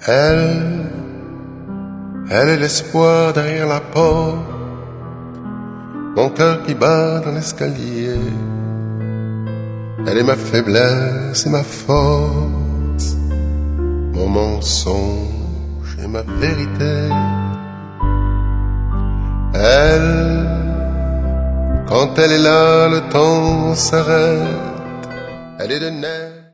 Elle est l'espoir derrière la porte, mon cœur qui bat dans l'escalier. Elle est ma faiblesse et ma force, mon mensonge et ma vérité. Elle, quand elle est là, le temps s'arrête. Elle est de neige.